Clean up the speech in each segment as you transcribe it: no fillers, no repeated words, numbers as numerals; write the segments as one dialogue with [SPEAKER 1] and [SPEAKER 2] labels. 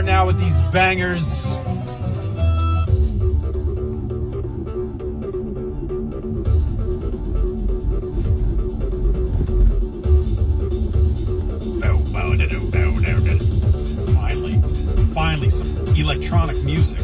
[SPEAKER 1] now with these bangers. Finally, some electronic music.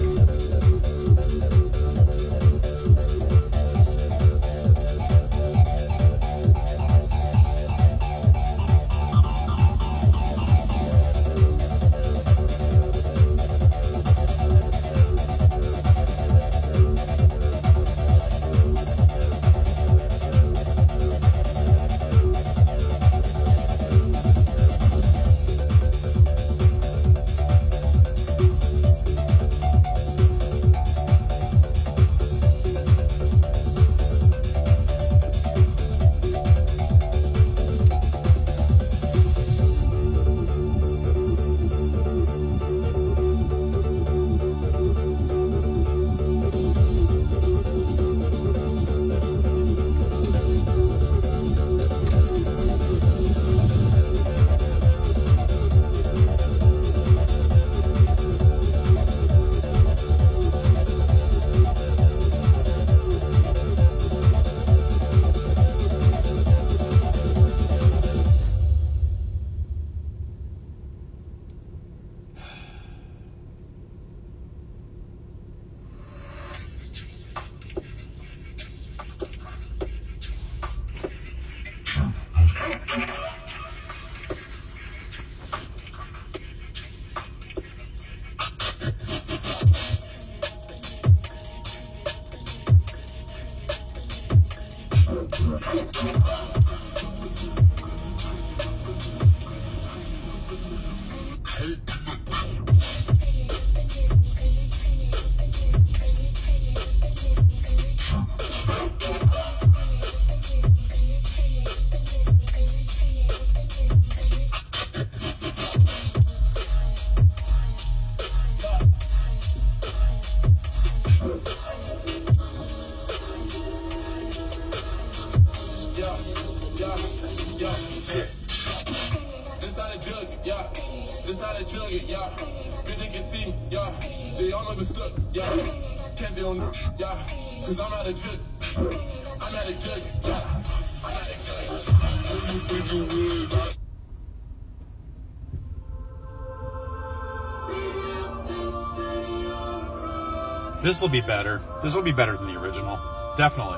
[SPEAKER 1] This will be better. This will be better than the original. Definitely.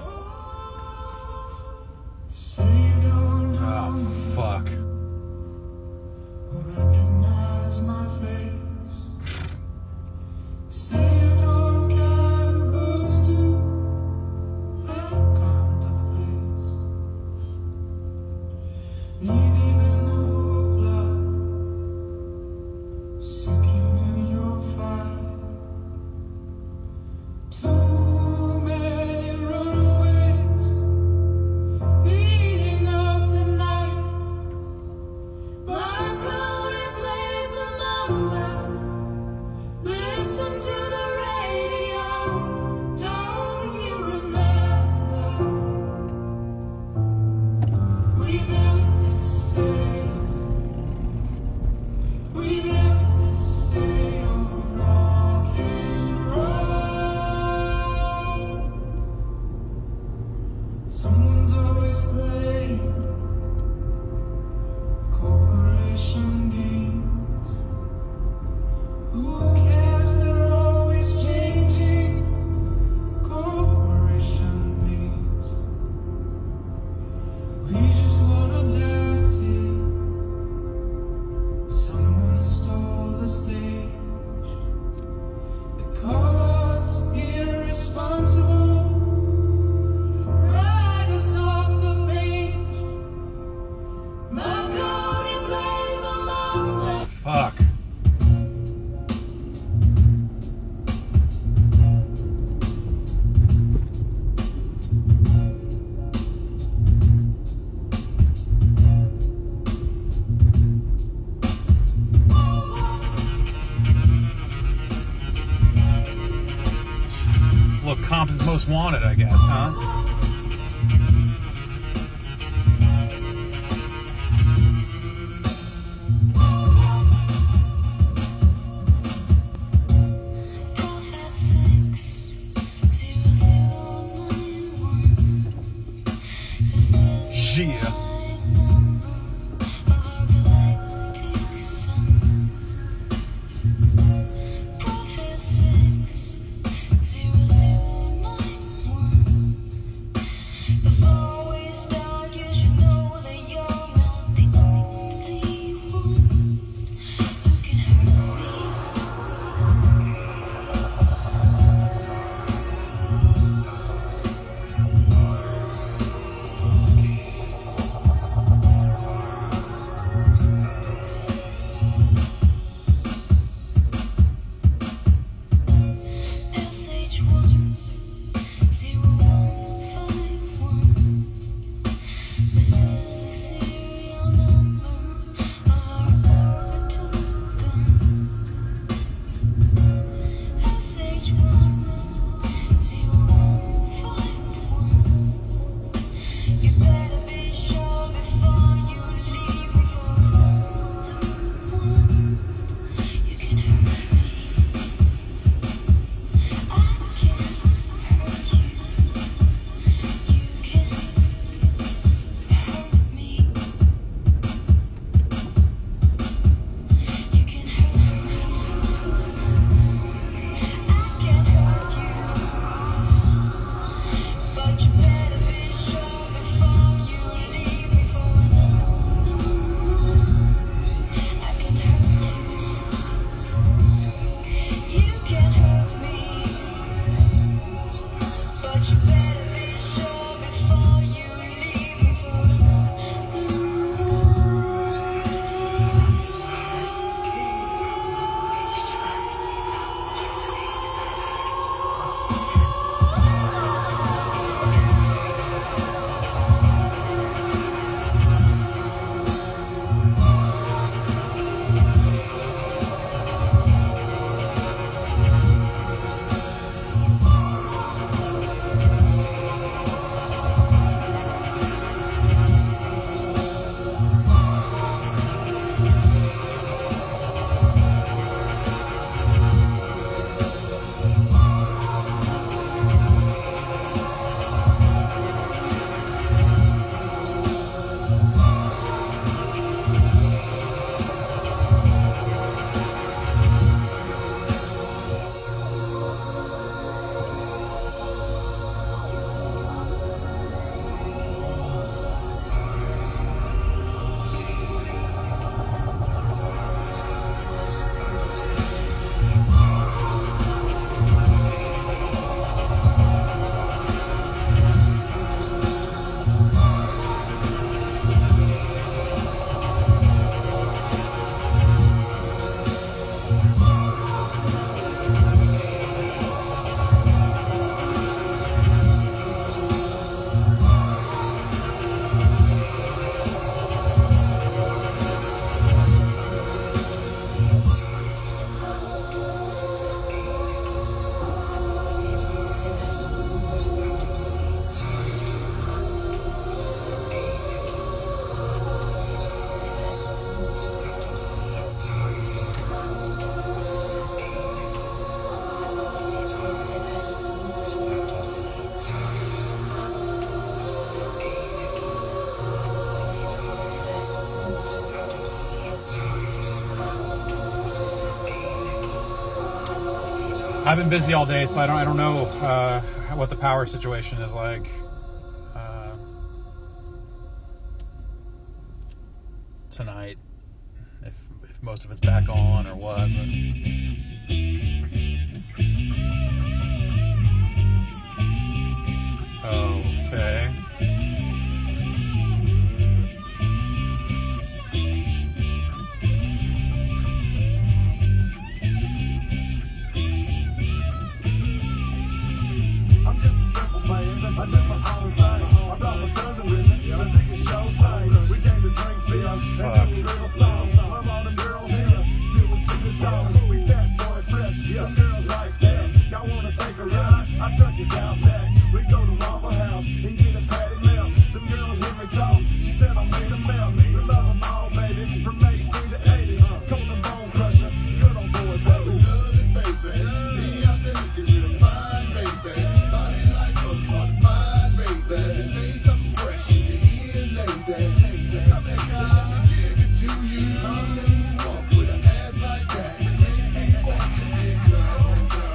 [SPEAKER 1] Oh, fuck. Recognize my face. Say you don't care who goes to that kind of place. Knee deep in the hoopla, sinking in your fight. Too many runaways, eating up the night. Marconi plays the mamba. Listen to the radio. Don't you remember? We built this city. We built this city on rock and roll. Someone's always playing corporation games. Who cares? They're always changing. Corporation names. We just wanna dance here. Someone stole the stage. They call us irresponsible. Write us off the page. Marconi plays the mamba. Fuck. Look, Compton's Most Wanted, I guess, huh?
[SPEAKER 2] I've been busy all day, so I don't know what the power situation is like. Tonight, if most of it's back on or what. But. Okay.
[SPEAKER 3] I'm just a simple man. I do my own thing. I brought my cousin with me. Let's take a show sign. We came to drink beer and do a little song. Love all them girls here till we see the dawn. We fat boy fresh, yeah, girls like that. Y'all wanna take a ride? Our truck is out back. We go to Waffle House and get a patty melt. Them girls hear me talk. She said I made a melt. We love them all, baby. From 83 to 80. Cold and bone crusher. Good old boys, baby.
[SPEAKER 4] Love it, baby. See, I think you're really fine, baby. Body like a fine, baby. Say something fresh in your ear, lady. I think I give it to you. Walk with an ass like that. Walking it, girl.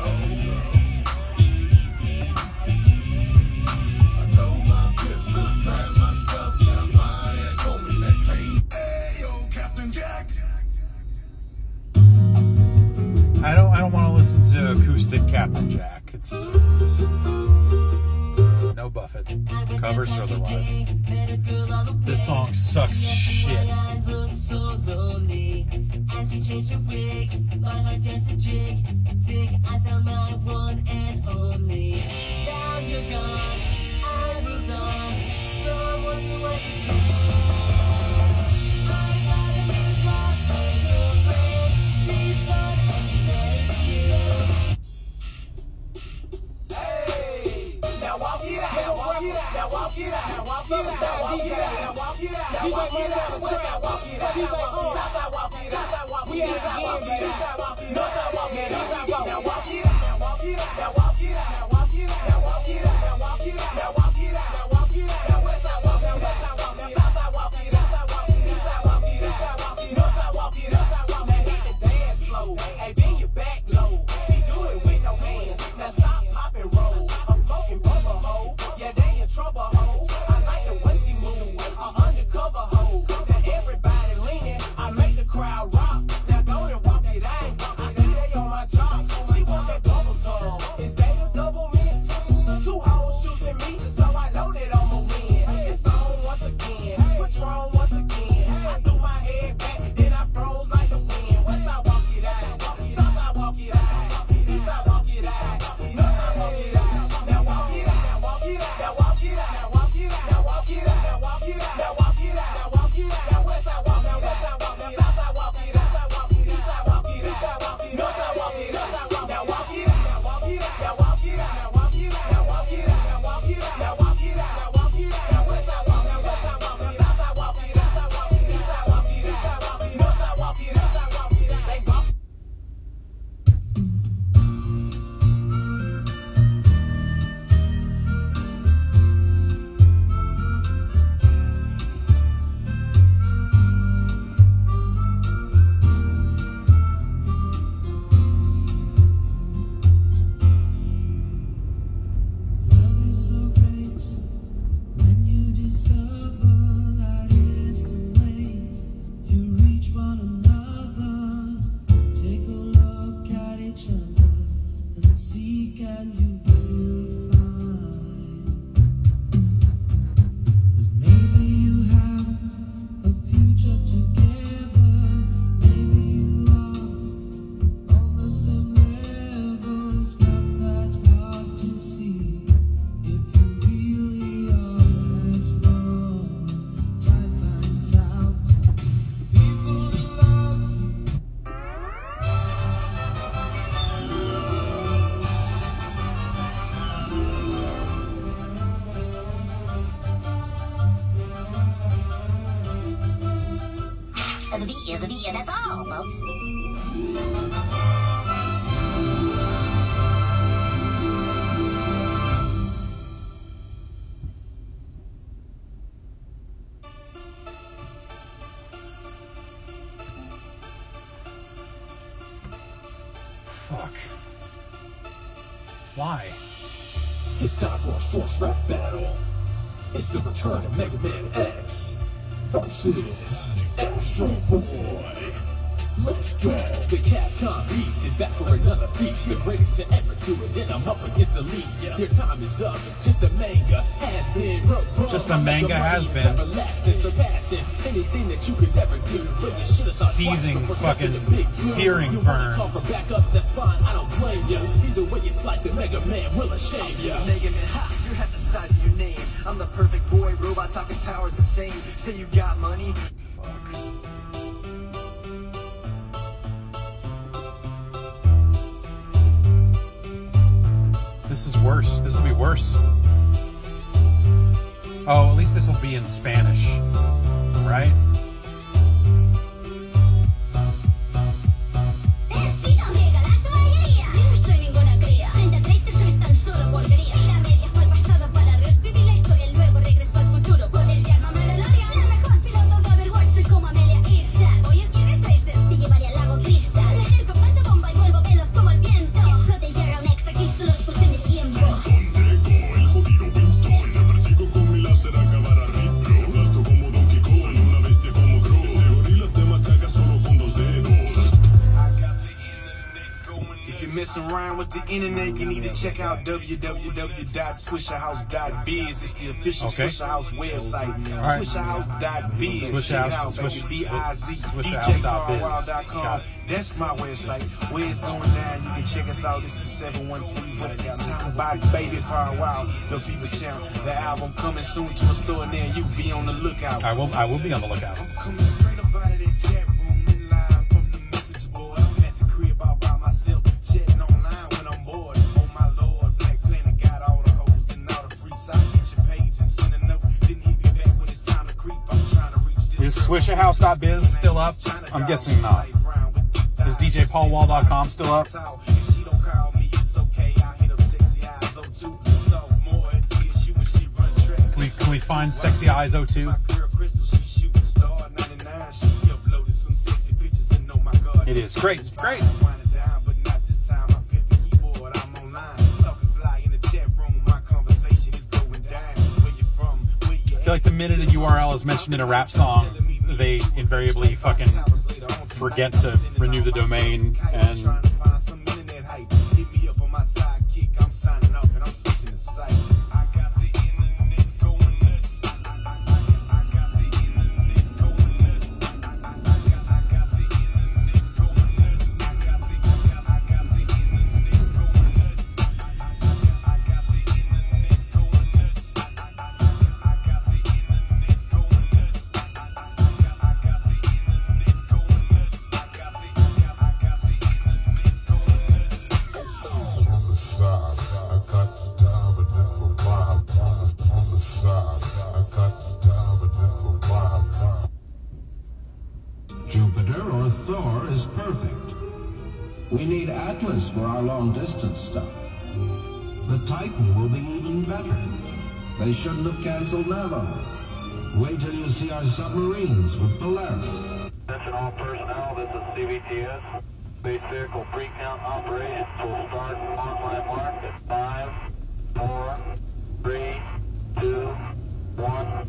[SPEAKER 4] I told my pistol, grab my stuff, now my ass home in that plane. Hey, yo, Captain Jack.
[SPEAKER 2] I don't want to listen to acoustic Captain Jack. It's just no Buffett, covers or otherwise. This song sucks shit.
[SPEAKER 1] So lonely as you chase your wig, my heart danced a jig. Think I found my one and only. Now you're gone, I moved on. So I wonder what you still. I got a new lost my girlfriend. She's gone and she better you. Hey, now walk it out, now walk it out, now walk it out, now walk it out, now walk it out, now walk it out, now walk it out, now walk it out, walk it out, DJ walk it out, we had again, walk it out, north side walk it out, now walk it out, now walk it out, now walk it out, now walk it out, now walk it out, now walk it out, now walk it out, now walk it out, now west side walk, now west side walk, now south side walk it out, east side walk it out, north side walk it out, now hit the dance floor, hey bend your back low, she do it with no hands, now stop, pop and roll, I'm smoking bubble hoe, yeah they in trouble hoe, I like the way she move, undercover hoe, now everybody leaning, I make the crowd rock, now go and walk it out, I see they on my job, she want that double tongue, is that a double mint? Two hoes shooting me, so I know that I'ma win, it's on once again, Patron once again, I threw my head back, then I froze like the wind, west side walk it out, south side walk it out, east side walk it out, north side walk it out, now walk it out, now walk it out, now walk it out, now walk it out, now walk it out, now walk it out, now walk it out, now walk it out, now west side walk, now west side walk, now south side walk it out, east side walk it out, north side walk it out, now walk it out, now walk it out, now walk it out, now walk it out, now walk it out, now walk it out, now walk it out, now walk it out, now west side walk, now west side walk, now south side walk it out, east side walk it out, north side walk it out, they walk.
[SPEAKER 5] Love is so great when you discover that it's the way you reach one another. Take a look at each other and see, can you really find? Maybe you have a future together. Maybe you are on the same level. It's not that hard to see if you really are as wrong. Time finds out. People love.
[SPEAKER 6] That's all, folks.
[SPEAKER 2] Fuck. Why?
[SPEAKER 1] It's time for a source rap battle. It's the return of Mega Man X versus Astro Boy. Let's go. The Capcom Beast is back for another feast. The greatest to ever do it, and I'm up against the least. Their time is up. Just a manga has been wrote.
[SPEAKER 2] Just a manga has been.
[SPEAKER 1] Everlasting, surpassing anything that you could ever do. But you should have thought
[SPEAKER 2] Seething,
[SPEAKER 1] twice before
[SPEAKER 2] fucking
[SPEAKER 1] stepping the big blue.
[SPEAKER 2] searing
[SPEAKER 1] You wanna call
[SPEAKER 2] burns.
[SPEAKER 1] for backup, that's fine, I don't blame you. Either way you slice it, Mega Man will shame you.
[SPEAKER 7] Mega Man, ha, you're half the size of your name. I'm the perfect boy, robot talking powers insane. Say you got money.
[SPEAKER 2] Fuck. This is worse. This will be worse. Oh, at least this will be in Spanish, right?
[SPEAKER 8] Around with the internet, you need to check out www.swisherhouse.biz. It's the official Swisher House website.
[SPEAKER 2] Right.
[SPEAKER 8] Swisherhouse.biz. Check it out, baby. DJCarwild.com. That's my website. Where it's going down, you can check us out. It's the 713. Talking about Baby Carwild, the People's Channel. The album coming soon to a store near you. Be on the lookout.
[SPEAKER 2] I will be on the lookout.
[SPEAKER 8] I'm coming straight up out of that chat room and live from the message board. I'm at the crib all by myself. Chatting online when I'm bored. Oh my lord, Black Planet got all the hoes and all the freaks. I hit your page and send a note. Didn't hit me back when it's time to creep. I'm trying to reach this.
[SPEAKER 2] Is Swisherhouse.biz still up? I'm guessing not. Is DJPaulWall.com still up?
[SPEAKER 8] If she don't call me, it's okay. I hit up Sexy Eyes 02. So more TSU when she run track.
[SPEAKER 2] Can we find Sexy Eyes 02?
[SPEAKER 8] My girl Crystal, she shooting star 99. She uploaded some sexy pictures and oh my god.
[SPEAKER 2] It is great. It's great. I feel like the minute a URL is mentioned in a rap song, they invariably fucking forget to renew the domain and
[SPEAKER 9] Jupiter or Thor is perfect. We need Atlas for our long-distance stuff. The Titan will be even better. They shouldn't have canceled Navo. Wait till you see our submarines with Polaris.
[SPEAKER 10] Attention all personnel, this is CVTS. Space vehicle pre-count operations will start on my mark at 5, 4, 3, 2, 1.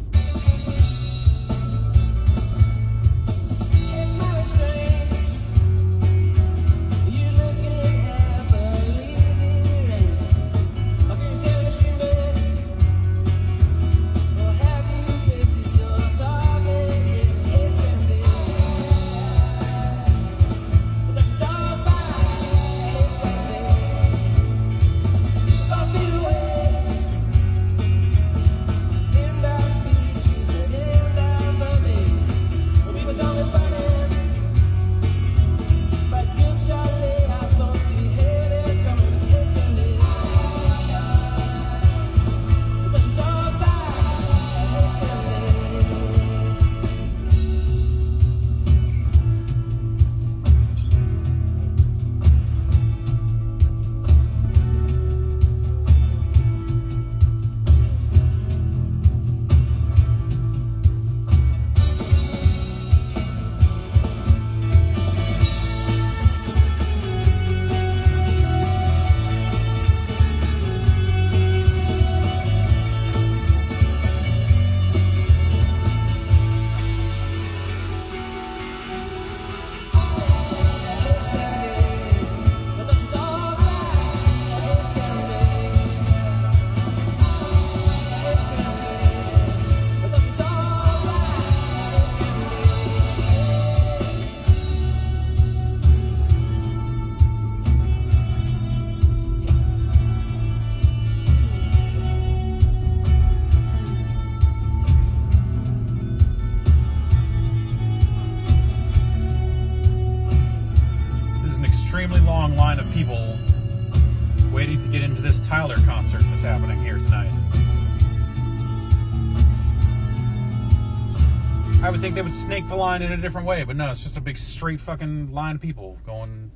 [SPEAKER 2] Tyler concert that's happening here tonight. I would think they would snake the line in a different way, but no, it's just a big straight fucking line of people going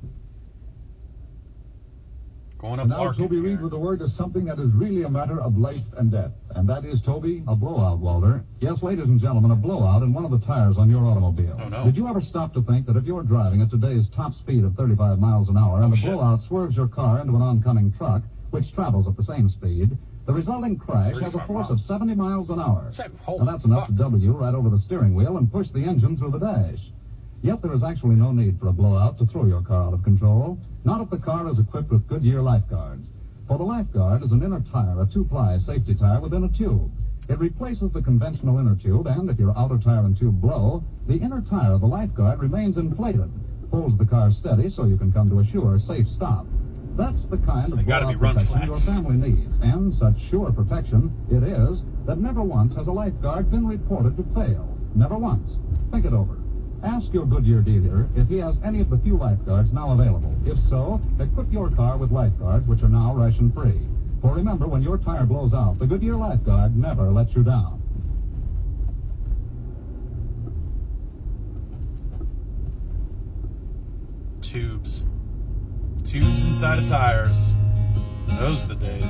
[SPEAKER 2] up
[SPEAKER 11] Now
[SPEAKER 2] Larkin
[SPEAKER 11] Toby
[SPEAKER 2] here.
[SPEAKER 11] Reed with the word to something that is really a matter of life and death. And that is, Toby, a blowout, Walter. Yes, ladies and gentlemen, a blowout in one of the tires on your automobile.
[SPEAKER 2] Oh, no.
[SPEAKER 11] Did you ever stop to think that if you're driving at today's top speed of 35 miles an hour and the
[SPEAKER 2] shit.
[SPEAKER 11] blowout swerves your car into an oncoming truck, which travels at the same speed, the resulting crash has a
[SPEAKER 2] 35
[SPEAKER 11] force
[SPEAKER 2] miles.
[SPEAKER 11] of 70 miles an hour.
[SPEAKER 2] Holy
[SPEAKER 11] And that's enough
[SPEAKER 2] fuck.
[SPEAKER 11] to double you right over the steering wheel and push the engine through the dash. Yet there is actually no need for a blowout to throw your car out of control, not if the car is equipped with Goodyear Lifeguards. For the Lifeguard is an inner tire, a 2-ply safety tire within a tube. It replaces the conventional inner tube, and if your outer tire and tube blow, the inner tire of the Lifeguard remains inflated, holds the car steady so you can come to a sure, safe stop. That's the kind of
[SPEAKER 2] They gotta be
[SPEAKER 11] blowout
[SPEAKER 2] run
[SPEAKER 11] protection your
[SPEAKER 2] flats.
[SPEAKER 11] family needs, and such sure protection it is that never once has a Lifeguard been reported to fail. Never once. Think it over. Ask your Goodyear dealer if he has any of the few Lifeguards now available. If so, equip your car with Lifeguards, which are now ration-free. For remember, when your tire blows out, the Goodyear Lifeguard never lets you down.
[SPEAKER 2] Tubes inside of tires. Those are the days.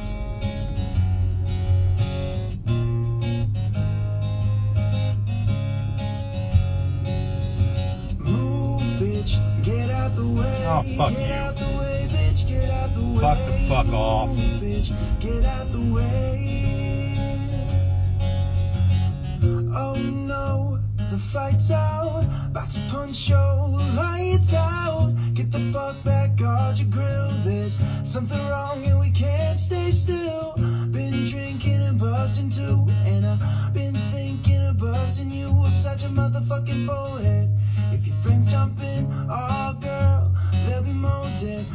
[SPEAKER 3] Move, bitch, get out the way.
[SPEAKER 2] Oh, fuck
[SPEAKER 3] Get
[SPEAKER 2] you.
[SPEAKER 3] out the way, bitch, get out the way.
[SPEAKER 2] Fuck the fuck off.
[SPEAKER 3] Move, bitch, get out the way. Oh no, the fight's out. About to punch your lights out. Get the fuck back, guard your grill. There's something wrong and we can't stay still. Been drinking and busting too, and I've been thinking of busting you upside your motherfucking forehead. If your friends jump in, oh girl, they'll be more dead.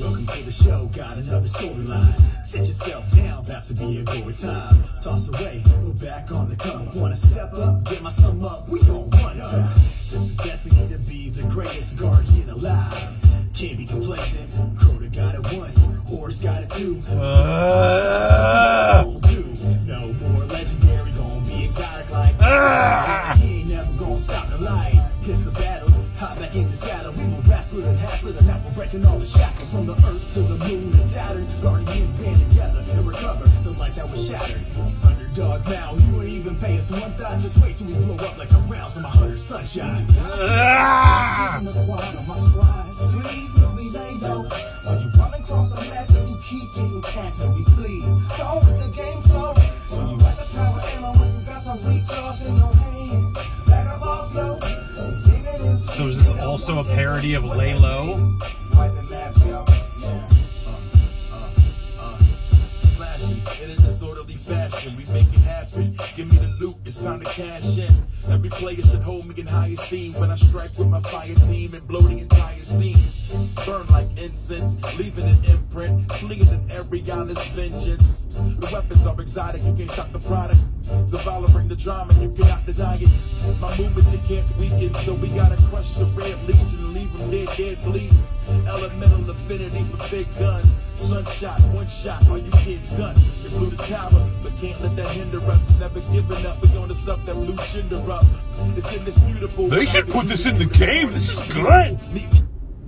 [SPEAKER 1] Welcome to the show, got another storyline. Sit yourself down, about to be a good time. Toss away, we're back on the come. Wanna step up, get my sum up, we gon' run up. This is destiny to be the greatest guardian alive. Can't be complacent, Crota got it once, Horse got it too. No more legendary, gon' be exotic like he ain't never gon' stop the light. It's a battle, hop back in the saddle. We will wrestle and hassle it, now we're breaking all the shackles. From the earth to the moon and Saturn, guardians band together and recover the light that was shattered. Underdogs now, you ain't even paying us one thought. Just wait till we blow up like a rounds on my hunter sunshine. Please, no me lay low. When you run across a map and you keep getting capped, no me please. Don't let the game flow. When you got the power ammo, when you got some resource in your hand, back up off flow.
[SPEAKER 2] So is this also a parody of Lay Low?
[SPEAKER 8] Slashing in a disorderly fashion, we make it happen. Give me the loot, it's time to cash in. Every player should hold me in high esteem when I strike with my fire team and blow the entire scene. Burn like incense, leaving an imprint, fleeing in every honest vengeance. The weapons are exotic, you can't stop the product. Zavala bring the drama, you cannot deny it. My movement you can't weaken, so we gotta crush the red legion and leave them dead bleeding. Elemental affinity for big guns. Sunshot, one shot, all you kids done. They blew the tower, but can't let that hinder us. Never giving up, we're on the stuff that blew Shinder up. It's indisputable.
[SPEAKER 2] They should put this in the game, this is good!
[SPEAKER 8] Meet me.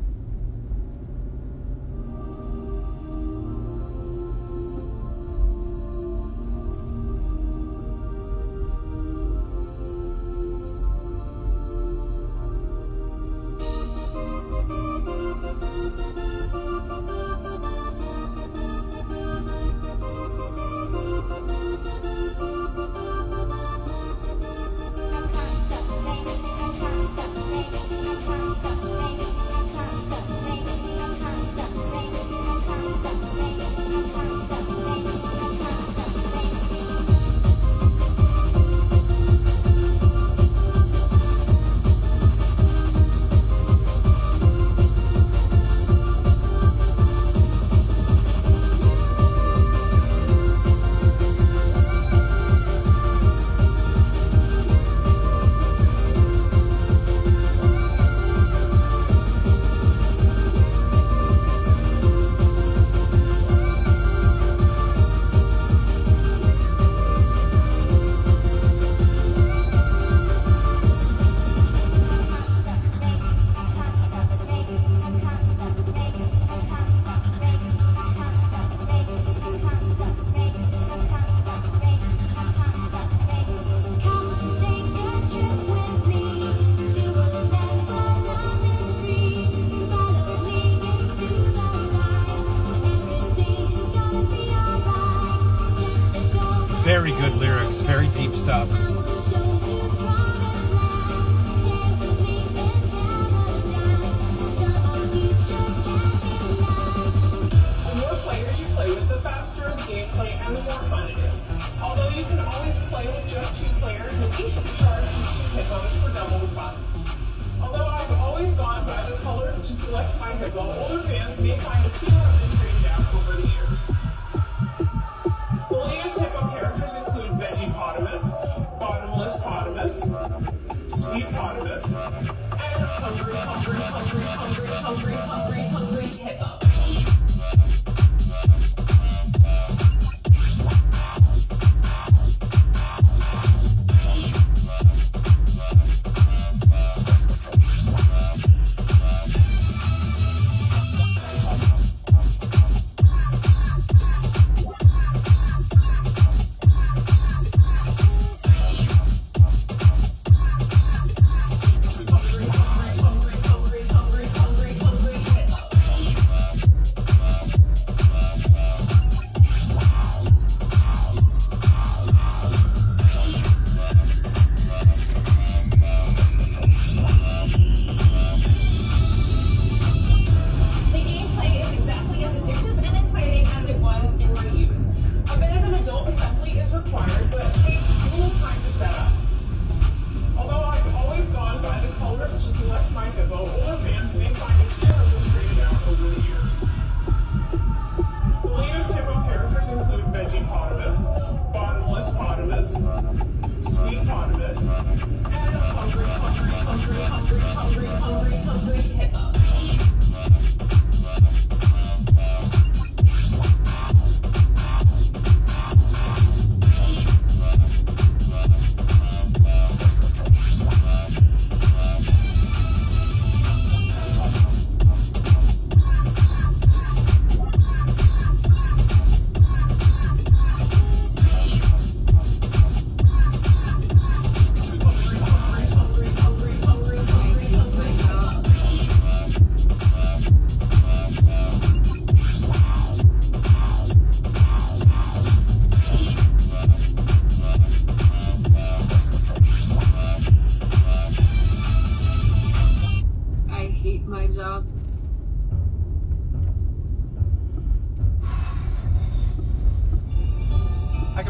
[SPEAKER 2] Very good lyrics, very deep stuff.
[SPEAKER 12] The more players you play with, the faster the gameplay and the more fun it is. Although you can always play with just 2 players, and each charges 2 hit bonus for double the fun. Although I've always gone by the colors to select my hippo, older fans may find a few of them trade down over the years. The latest hippo characters include Vegipotamus, Bottomless Potamus, Sweet Potamus, and Hungry Hippo.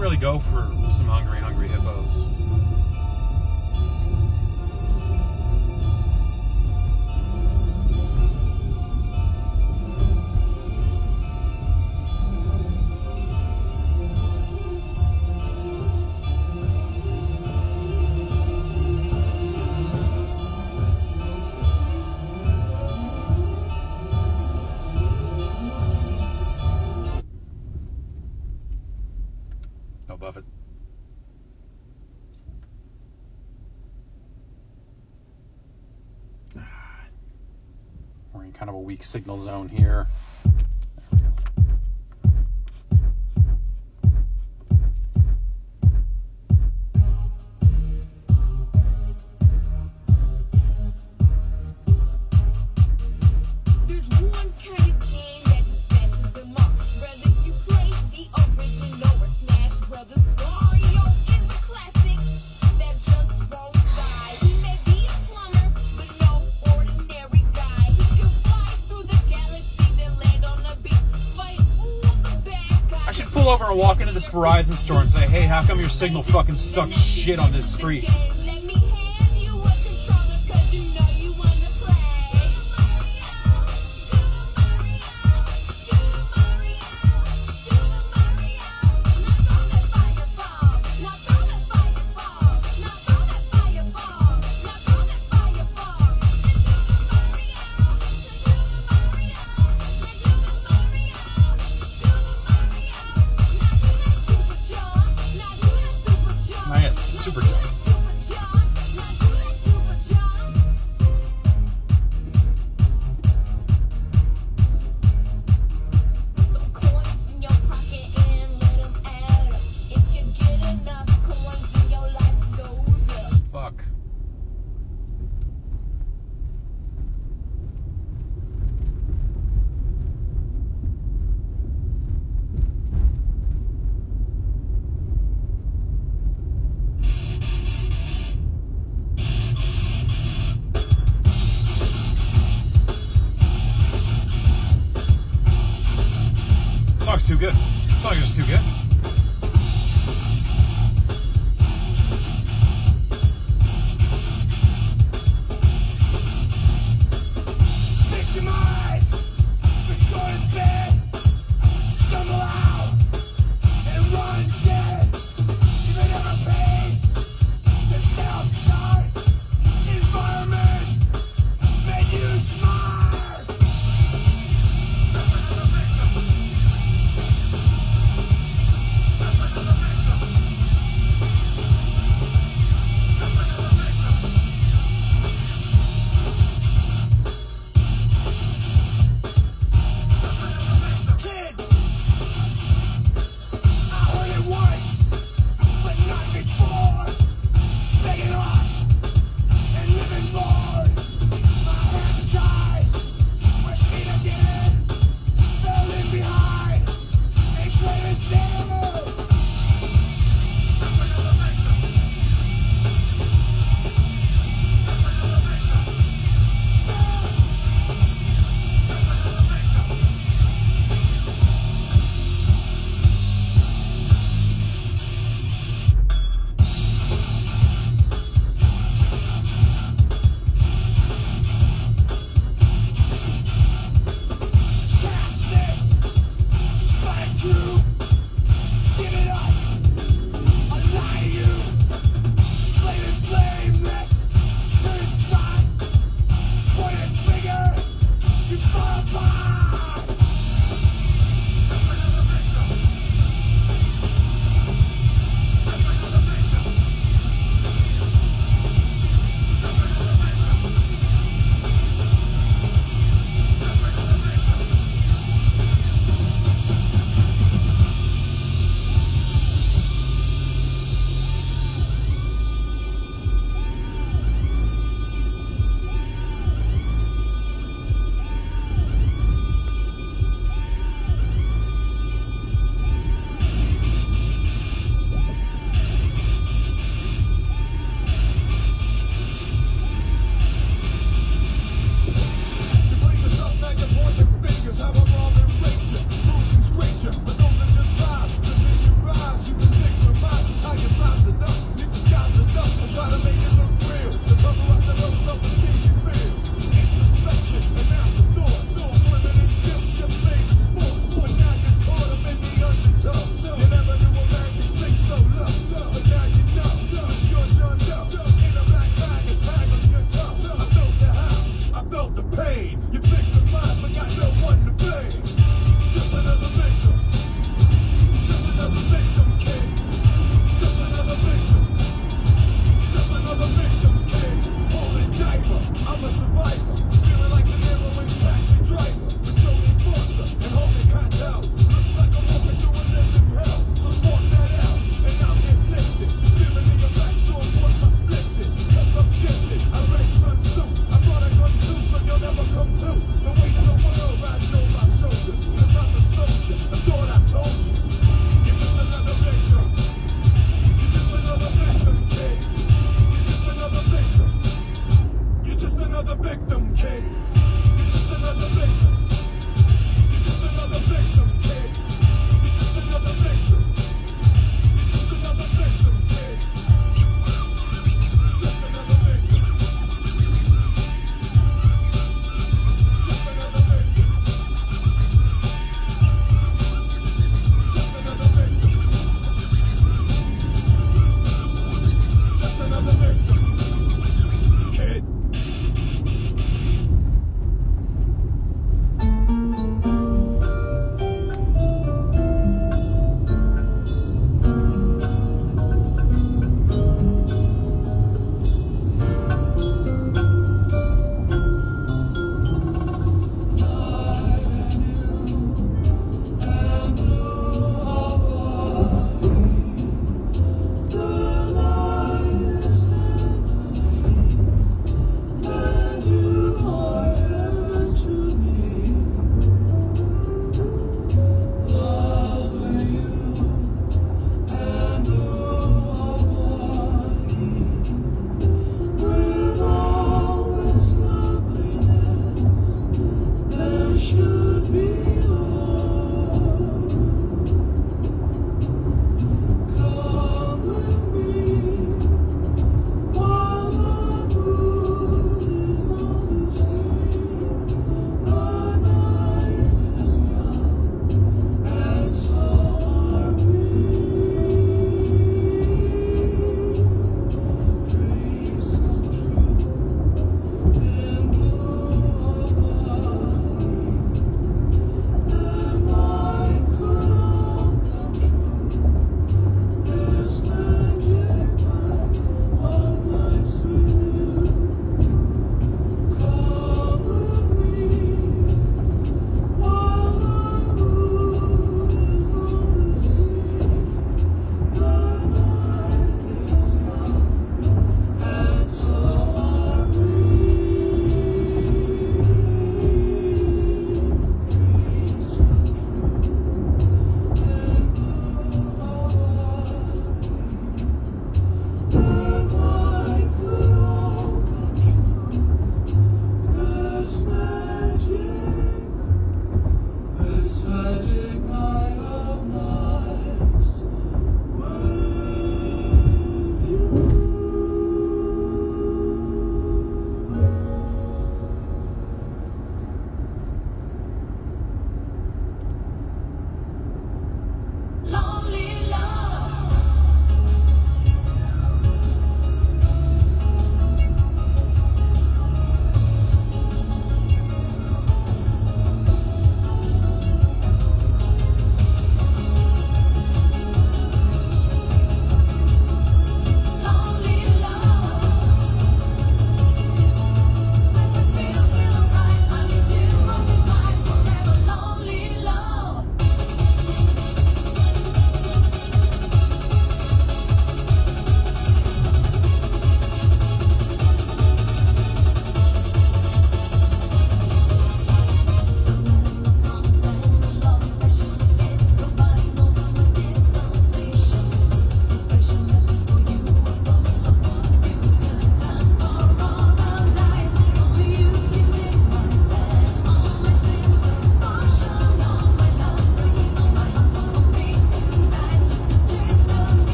[SPEAKER 2] really go for some Hungry Hippos. No Buffett. We're in kind of a weak signal zone here.
[SPEAKER 13] There's one kind of game that just smashes them up. Whether you play the original or Smash Brothers, Mario is a classic that just won't die. He may be a plumber, but no ordinary guy. He can fly through the galaxy, then land on the beach, fight all the bad guys.
[SPEAKER 2] I should pull over and walk into this Verizon store and say, hey, how come your signal fucking sucks shit on this street?
[SPEAKER 13] Let me hand you a controller, 'cause you know you wanna play.
[SPEAKER 2] Oh, yes, super dope. Fuck. Song's too good. Song is just too good.
[SPEAKER 1] Victimized, destroyed in bed, stumble out, and run dead. Even never paid to self-start environment made you smart.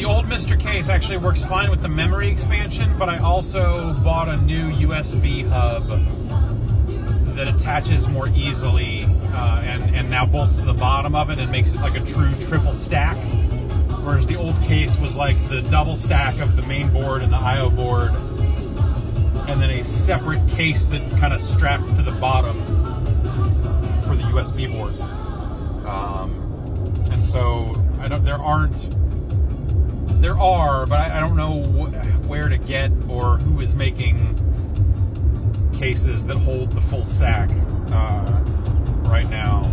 [SPEAKER 2] The old Mr. Case actually works fine with the memory expansion, but I also bought a new USB hub that attaches more easily and now bolts to the bottom of it and makes it like a true triple stack. Whereas the old case was like the double stack of the main board and the I/O board, and then a separate case that kind of strapped to the bottom for the USB board. And so there are, but I don't know where to get or who is making cases that hold the full stack right now.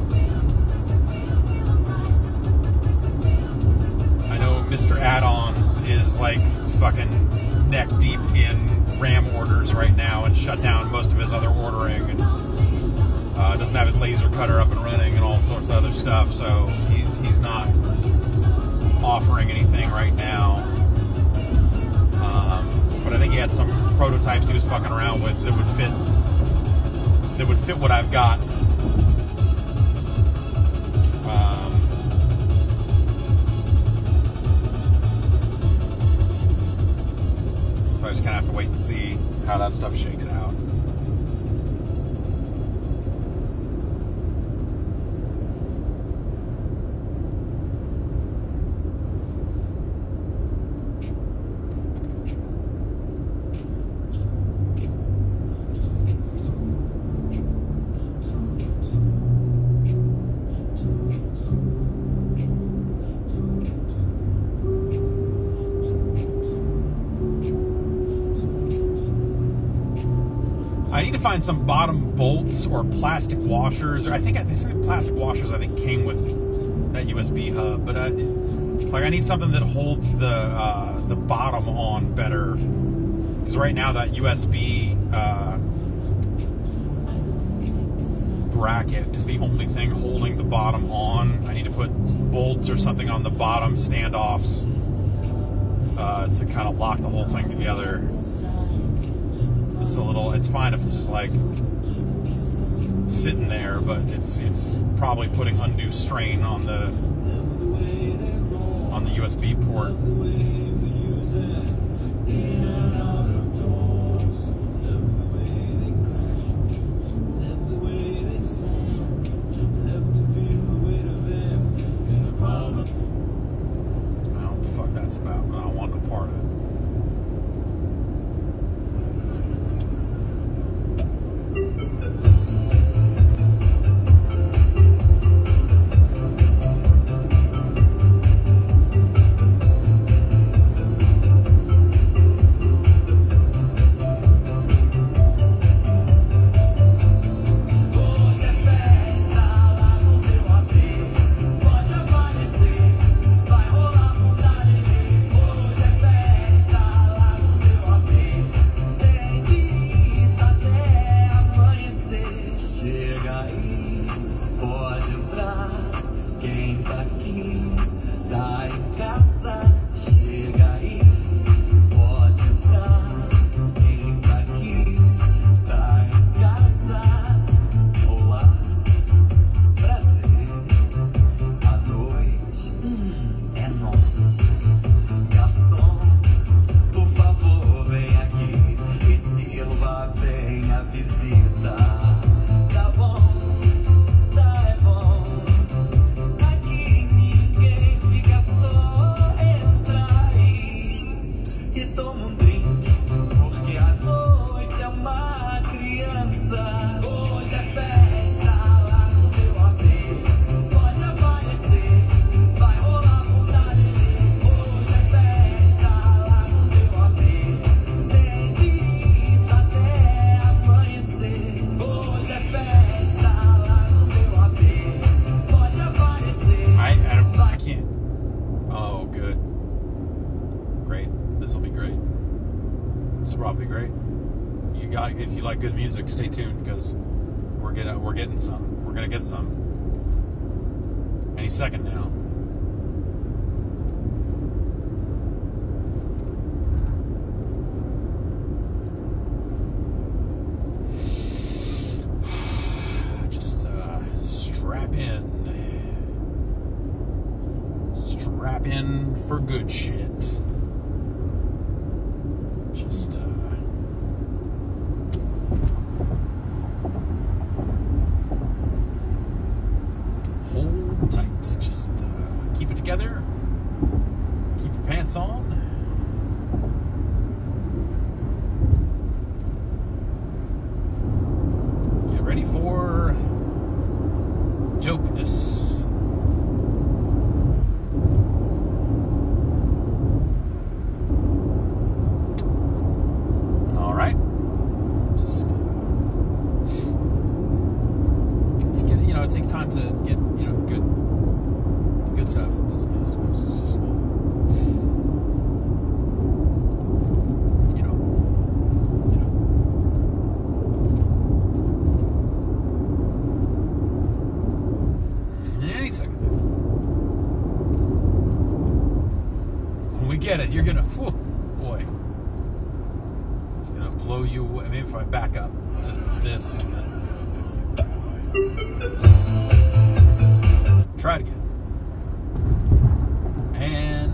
[SPEAKER 2] I know Mr. Add-ons is like fucking neck deep in RAM orders right now and shut down most of his other ordering, and doesn't have his laser cutter up and running and all sorts of other stuff, so he's not offering anything right now. But I think he had some prototypes he was fucking around with that would fit what I've got. So I just kind of have to wait and see how that stuff shakes out. I need to find some bottom bolts or plastic washers, or I think plastic washers came with that USB hub, but I need something that holds the bottom on better, because right now that USB bracket is the only thing holding the bottom on. I need to put bolts or something on the bottom standoffs to kind of lock the whole thing together. It's fine if it's just like sitting there, but it's probably putting undue strain on the USB port. I don't know what the fuck that's about, but I don't want no part of it. If you like good music, stay tuned, because we're getting some. We're gonna get some any second now. Just strap strap in for good shit. Just hold tight. Just keep it together. Keep your pants on. Get ready for dopeness. All right. Just it's getting, you know, it takes time to get, you know, good stuff. It's just any second. When we get it, you're gonna, whew, boy, it's gonna blow you away. Maybe if I back up to this and then try it again. And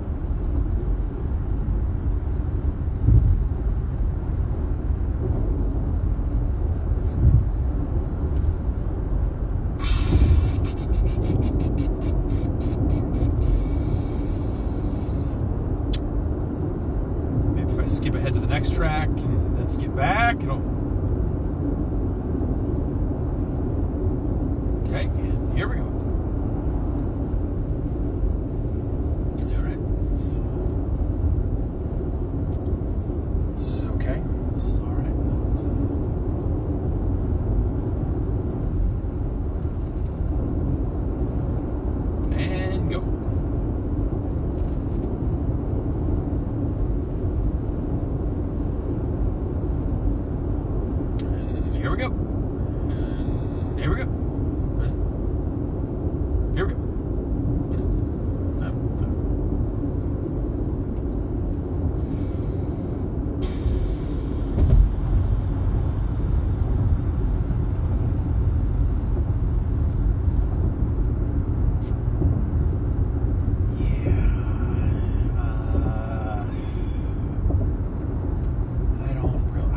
[SPEAKER 2] maybe if I skip ahead to the next track and then skip back, it'll. Okay, and here we go. All right. This is okay. This is all right. And go. And here we go. And here we go. Here we go. I don't know.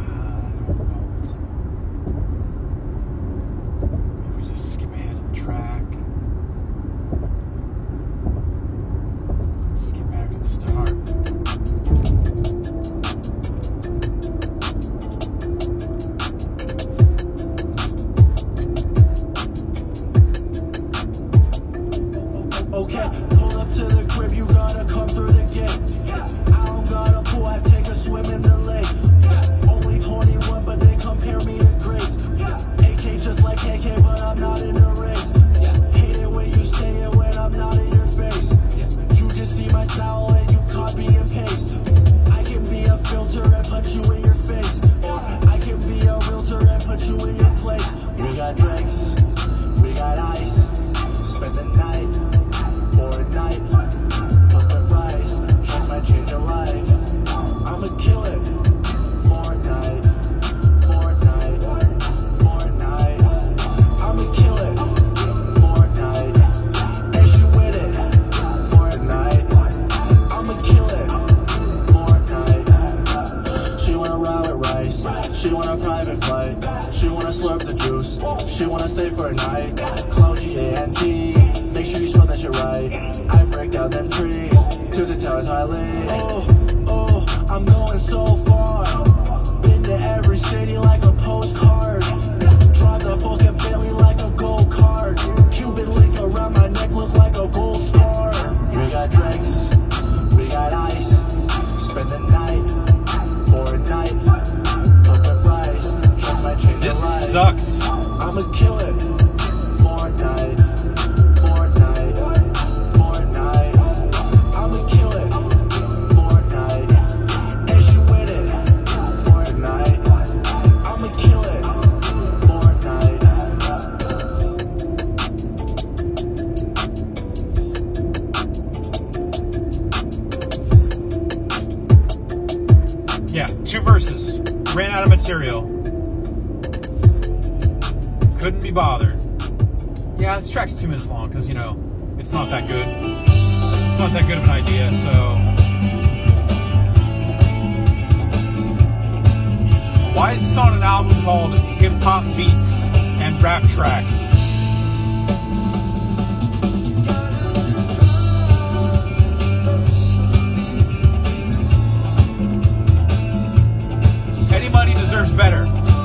[SPEAKER 2] If we just skip ahead of the track. Let's get back to the start.
[SPEAKER 14] Okay, pull up to the crib, you gotta come through the gate. I don't got a pool, I take a swim in the lake. Only 21, but they compare me to grades. AK just like KK, but I'm not in the race. Hate it when you say it when I'm not in your face. You just see my style and you copy and paste. I can be a filter and put you in your face. I can be a realtor and put you in your place. We got drinks, we got ice. Spend the night. For a night, fuck the price, just might change your life. I'ma kill it. For a night, for a night, for a night. I'ma kill it. For a night, and she with it. For a night, I'ma kill it. For a night. She wanna ride with rice, she want a private flight, she wanna slurp the juice, she wanna stay for a night. Clone G-A-N-G. Make sure you spell that shit right. I break down them trees to the towers I lay. Oh, I'm going so far. Been to every city like a postcard. Drive the fucking Bentley like a gold card. Cuban link around my neck look like a gold star. We got drinks, we got ice. Spend the night for a night. Fuck the price, just might change your life.
[SPEAKER 2] This sucks.
[SPEAKER 14] I'ma kill it for a night. I'ma kill it for a night. And she with it for a night. I'ma kill it for a night.
[SPEAKER 2] Yeah, 2 verses. Ran out of material. Couldn't be bothered. Yeah, this track's 2 minutes long because, you know, it's not that good. That's not that good of an idea, so... Why is this on an album called Hip Hop Beats and Rap Tracks? Eddie Money deserves better.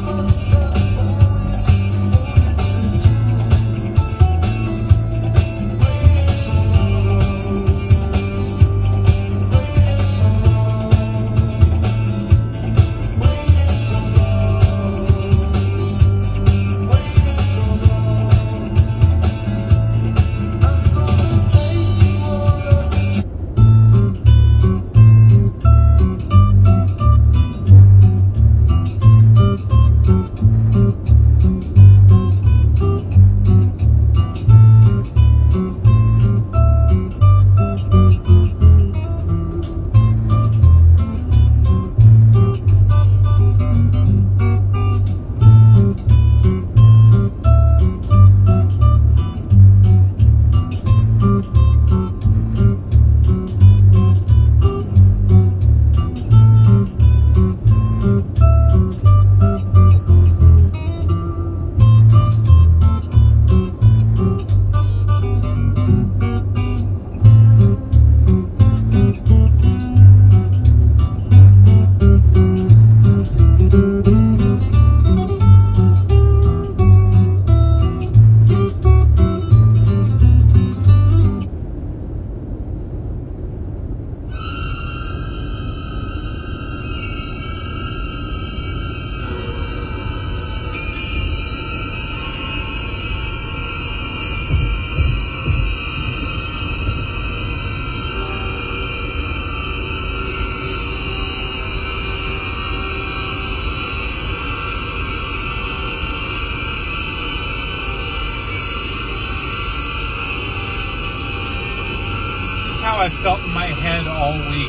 [SPEAKER 2] How I felt in my head all week.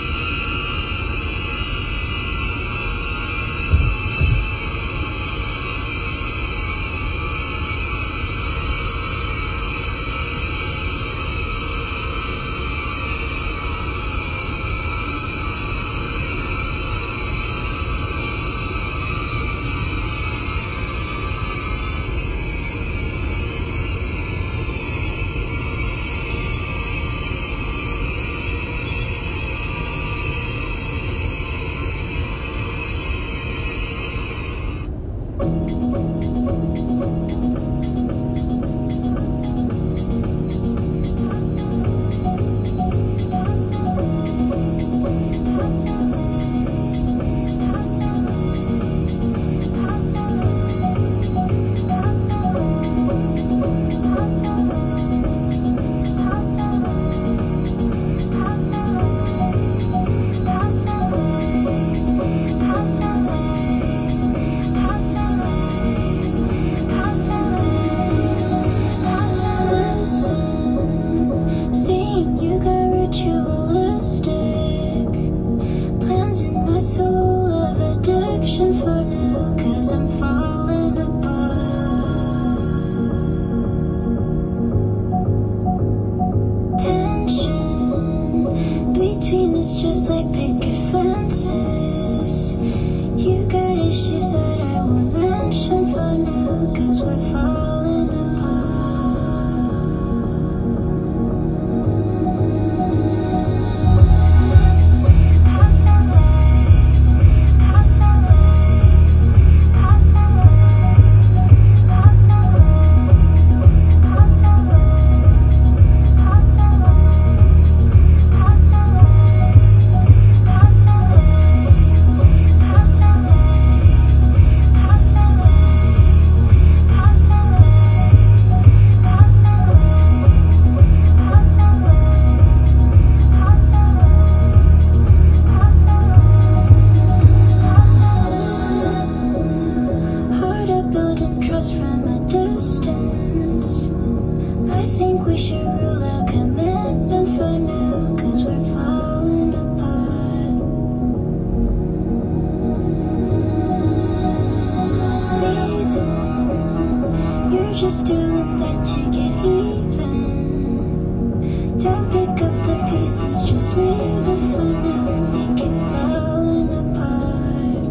[SPEAKER 5] just waiting for now, they keep falling apart.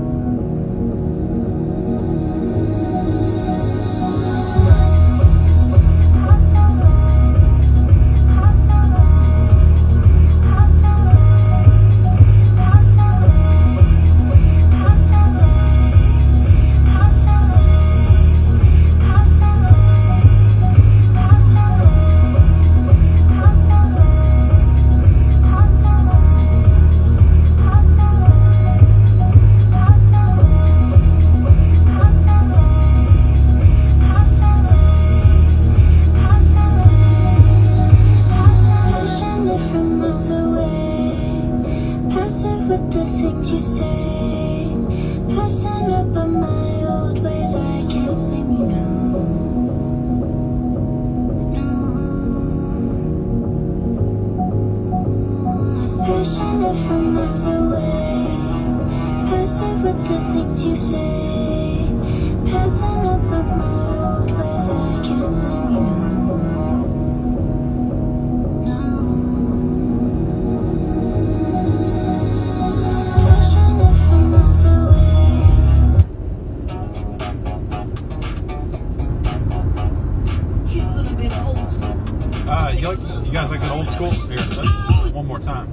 [SPEAKER 5] With the things you say, passing up on my old ways, I can't blame you, no. Passionate from miles away, passive with the things you say, passing up on my old ways, I can't blame you, no.
[SPEAKER 2] You guys like the old school? Here, one more time.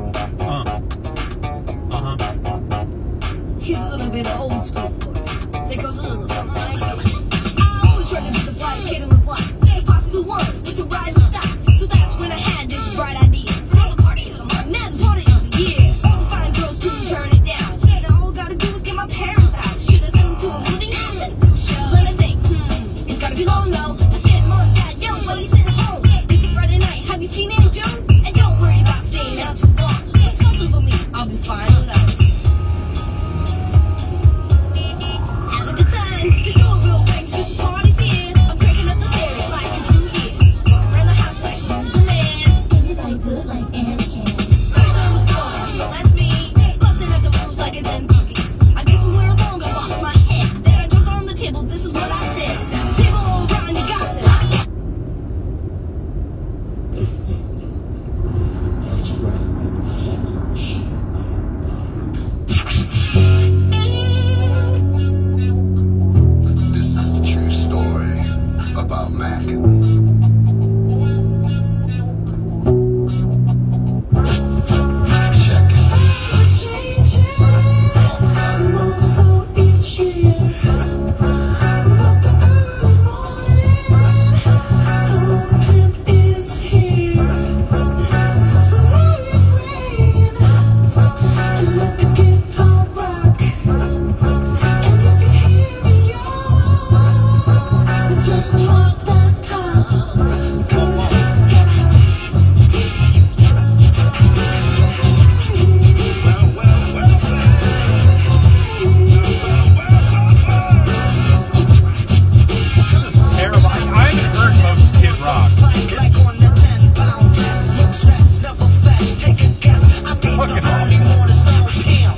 [SPEAKER 5] Here's a little bit of old school for you. That goes a little something like always trying to be the flyest kid on the block, the popular one with the rising stock. So that's when I had this bright idea. Now the party of the year. All the fine girls couldn't turn it down. Now all I gotta do is get my parents out. Should I send them to a movie? Let me think. It's gotta be long though. I said, Mom, Dad, yo, what are you sitting home? It's a Friday night. Have you seen Aunt Joan? And don't worry about staying out too long. Don't fuss over me. I'll be fine alone. Have a good time. The doorbell rings 'cause the party's here. I'm cranking up the stereo like it's New Year. Walking around the house like who's the man? Anybody do it like Aaron can? First on the floor, that's me. Busting at the rules like it's MVP. I get somewhere along, I lost my head. Then I jumped on the table, this is what I said. People all around, you got to.
[SPEAKER 4] That's right, motherfuckers. This is the true story about Mackin. Check it. Just drop that top. Come on.
[SPEAKER 2] This is terrible. I haven't heard most Kid Rock. Fucking awful.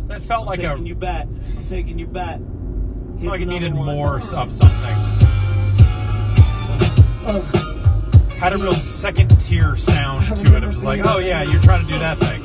[SPEAKER 2] That felt like
[SPEAKER 14] taking you back. Taking you back. Here's
[SPEAKER 2] like it needed
[SPEAKER 14] another one.
[SPEAKER 2] more of something. Had a real second tier sound to it. It was like, oh yeah, you're trying to do that thing.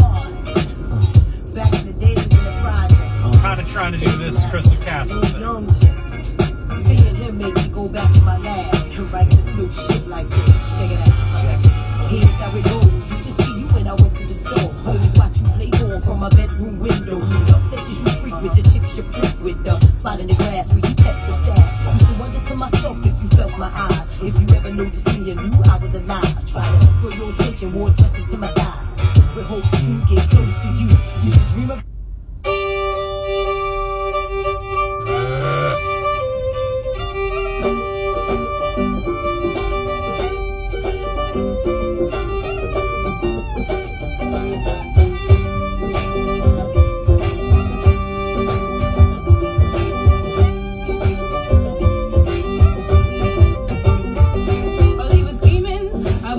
[SPEAKER 15] Back in the days in the project.
[SPEAKER 2] Kind of trying to do this Crystal Castles thing.
[SPEAKER 15] Young shit. Seeing him make me go back to my lab and write this new shit like this. Check it out. Here's how it goes. You just see you when I went to the store. Homies watch you play ball from my bedroom window. You know that you freak with the chicks you freak with. The spot in the grass where you kept your stash. Used to wonder to myself if you felt my eyes. If you ever noticed me and knew I was alive. I try to throw your attention more dresses to my thighs. With hopes to get close to you. You should dream of.
[SPEAKER 13] While he was scheming, I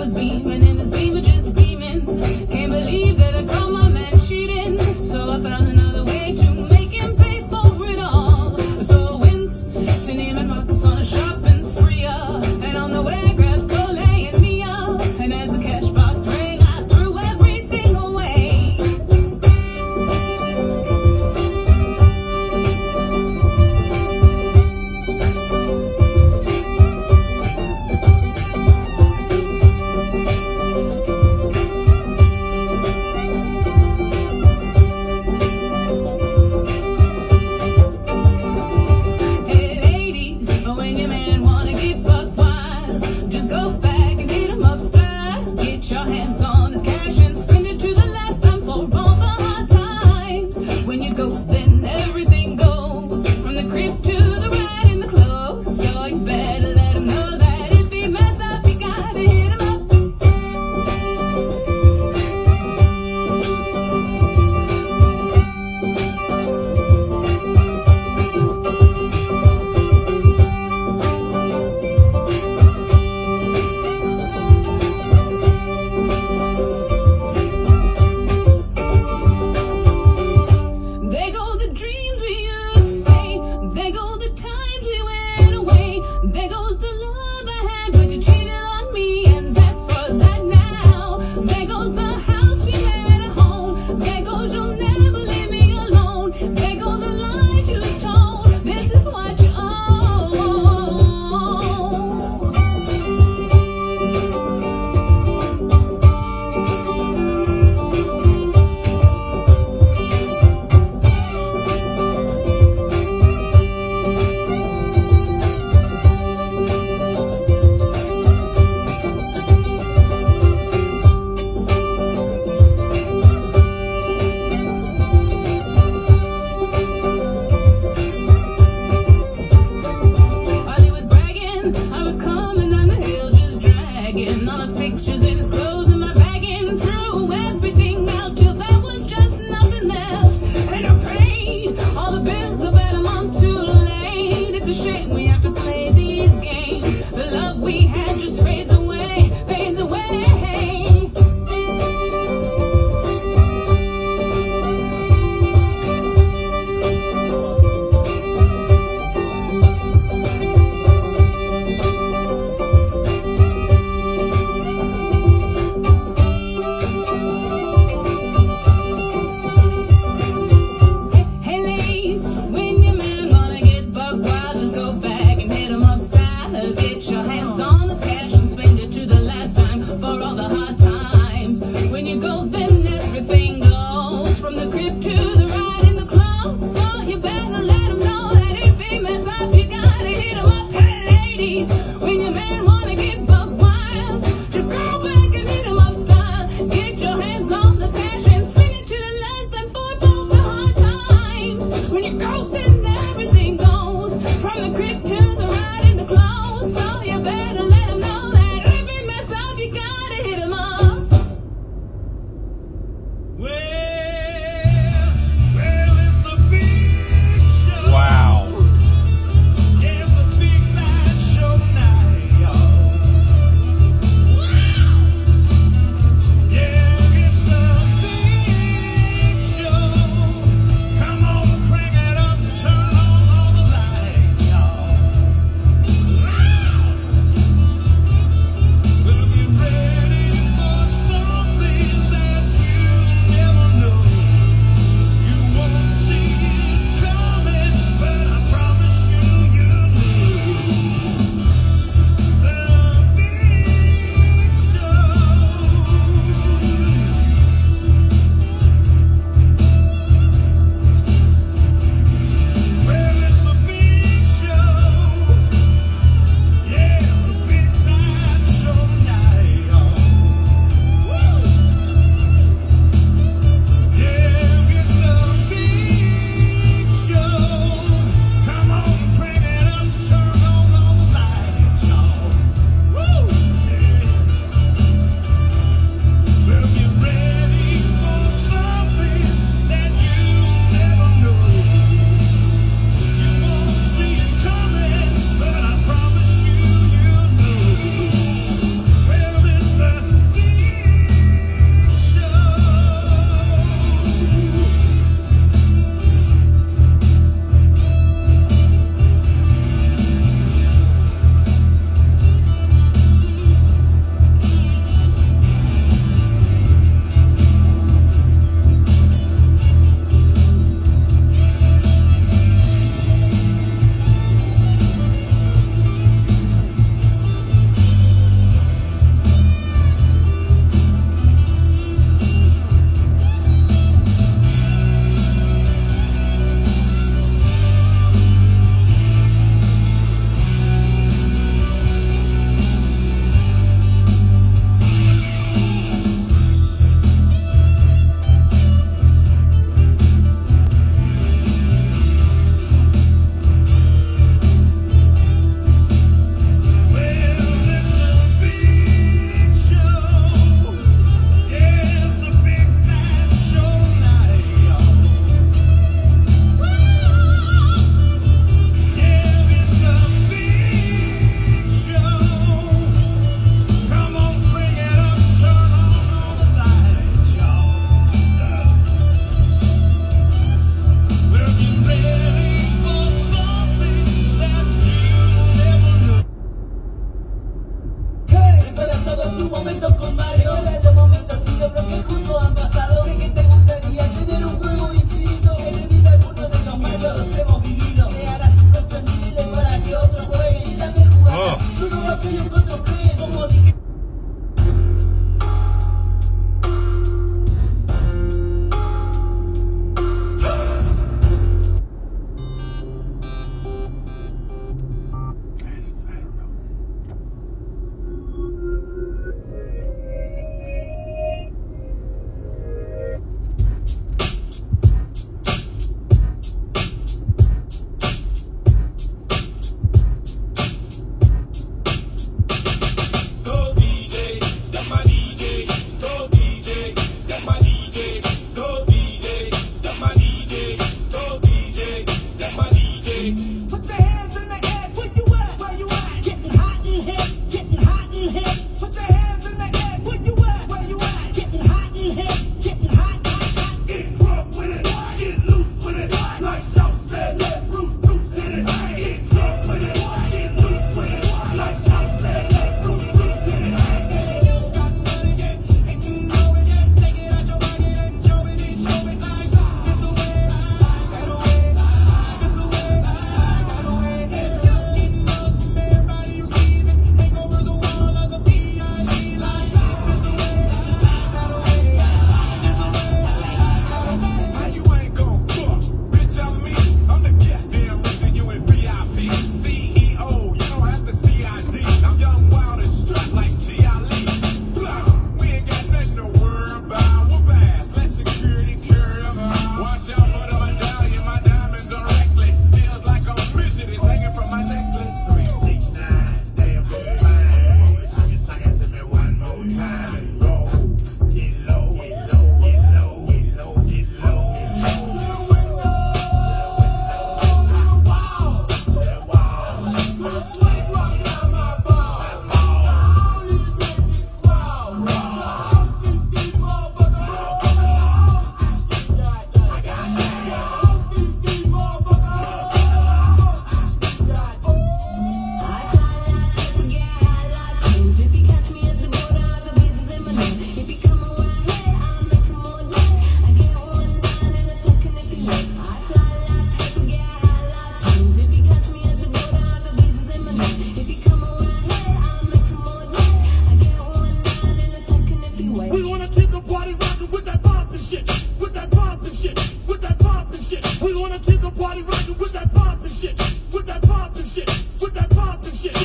[SPEAKER 3] Keep the party rocking with that pop and shit. With that pop and shit. With that pop and shit.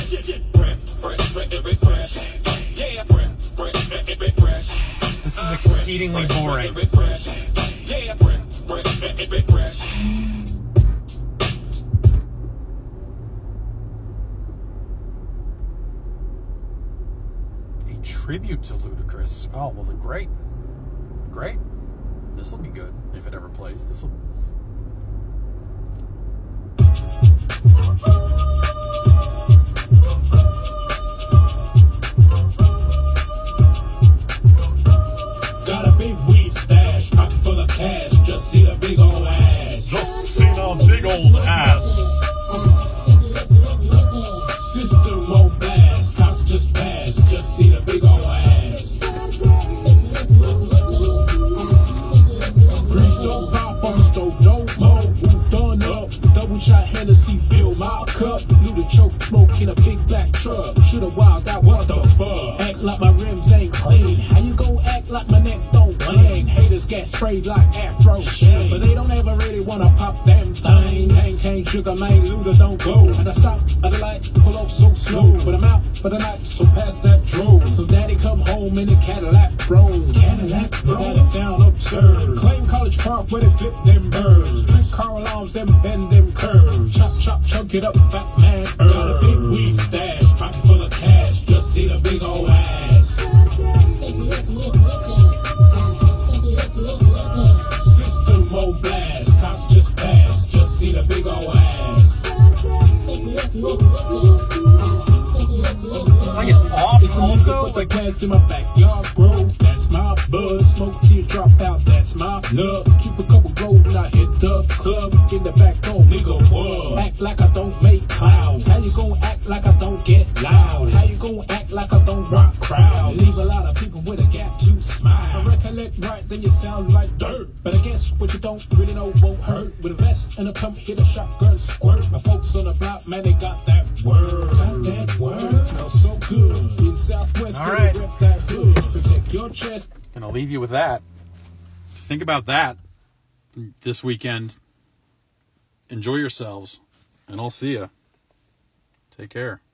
[SPEAKER 3] Yeah,
[SPEAKER 2] This is exceedingly boring. A tribute to Ludacris. Oh, well, then great. Great. This will be good if it ever plays. This will.
[SPEAKER 3] Got a big weed stash, pocket full of cash. Just see the big old ass.
[SPEAKER 2] Just see the big old ass.
[SPEAKER 3] System on blast, cops just pass. Just see the big old ass. Grease don't pop on the stove no more. Moved on up, double shot Hennessy, fill my cup. Luda choke smoke in a big black truck. Shoulda wild out, what the fuck? Act like my rims ain't clean. How you gon' act like my neck don't bling? Haters get sprayed like Afro shit, but they don't ever really wanna pop them thing. Cane, sugar man, Luda don't go. And I stop at the light, pull off so slow. But I'm out for the night, so pass that drove. So daddy come home in a Cadillac Bro. Cadillac Bro, that sound absurd. Claim College Park where they flip them birds. Drink car alarms, them bend them curves. Chop, chop, chunk it up, fat man. Got a big weed stash, pocket full of cash. Just see the big old ass. System on blast, cops just pass. Just see the big old ass.
[SPEAKER 2] It's like it's off also.
[SPEAKER 3] Like plants in my backyard grow. That's my buzz. Smoke till you drop out. That's my love. Keep a couple grow when I hit the club. In the back door, nigga, what? Act like I don't make clouds. How you gon' act like I don't get loud? How you gon' act like I don't rock crowd? Leave a lot of people with a gap to smile. I recollect right, then you sound like dirt. But I guess what you don't really know won't hurt. With a vest and a pump, hit a shotgun squirt. My folks on the block, man, they got that word. Got that word. Smells so good. In Southwest,
[SPEAKER 2] all right.
[SPEAKER 3] Rep that hood. Protect your chest.
[SPEAKER 2] Gonna leave you with that. Think about that this weekend. Enjoy yourselves, and I'll see ya. Take care.